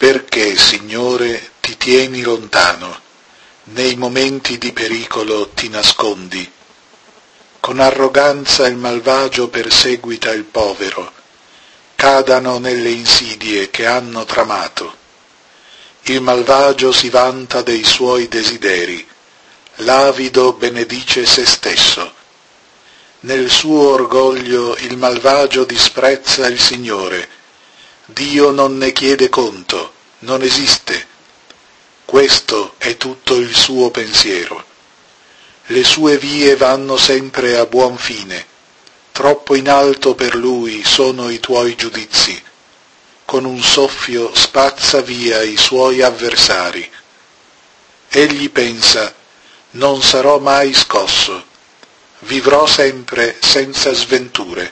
Perché, Signore, ti tieni lontano? Nei momenti di pericolo ti nascondi. Con arroganza il malvagio perseguita il povero. Cadano nelle insidie che hanno tramato. Il malvagio si vanta dei suoi desideri. L'avido benedice se stesso. Nel suo orgoglio il malvagio disprezza il Signore. Dio non ne chiede conto, non esiste. Questo è tutto il suo pensiero. Le sue vie vanno sempre a buon fine. Troppo in alto per lui sono i tuoi giudizi. Con un soffio spazza via i suoi avversari. Egli pensa: non sarò mai scosso. Vivrò sempre senza sventure.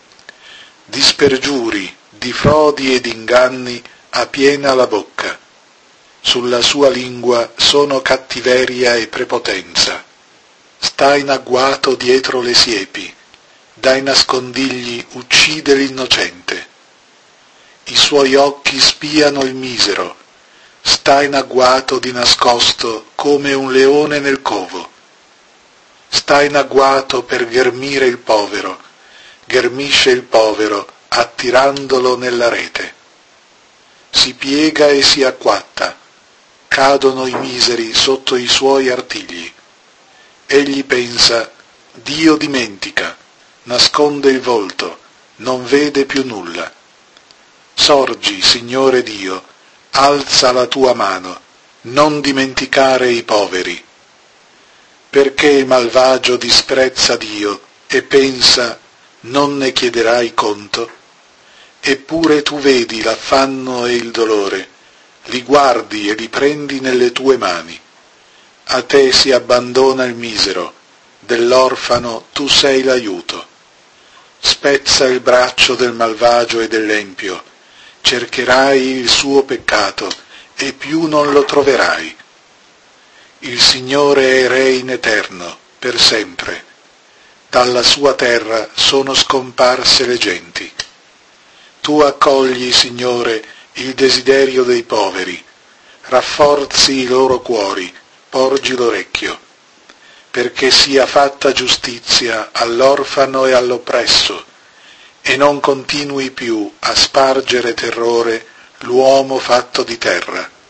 Di spergiuri, di frodi ed inganni ha piena la bocca. Sulla sua lingua sono cattiveria e prepotenza. Sta in agguato dietro le siepi, dai nascondigli uccide l'innocente. I suoi occhi spiano il misero, sta in agguato di nascosto come un leone nel covo. Sta in agguato per ghermire il povero, ghermisce il povero attirandolo nella rete. Si piega e si acquatta, cadono i miseri sotto i suoi artigli. Egli pensa: Dio dimentica, nasconde il volto, non vede più nulla. Sorgi, Signore Dio, alza la tua mano, non dimenticare i poveri. Perché il malvagio disprezza Dio e pensa: non ne chiederai conto? Eppure tu vedi l'affanno e il dolore, li guardi e li prendi nelle tue mani. A te si abbandona il misero, dell'orfano tu sei l'aiuto. Spezza il braccio del malvagio e dell'empio, cercherai il suo peccato e più non lo troverai. Il Signore è Re in eterno, per sempre. Dalla sua terra sono scomparse le genti. Tu accogli, Signore, il desiderio dei poveri, rafforzi i loro cuori, porgi l'orecchio, perché sia fatta giustizia all'orfano e all'oppresso, e non continui più a spargere terrore l'uomo fatto di terra.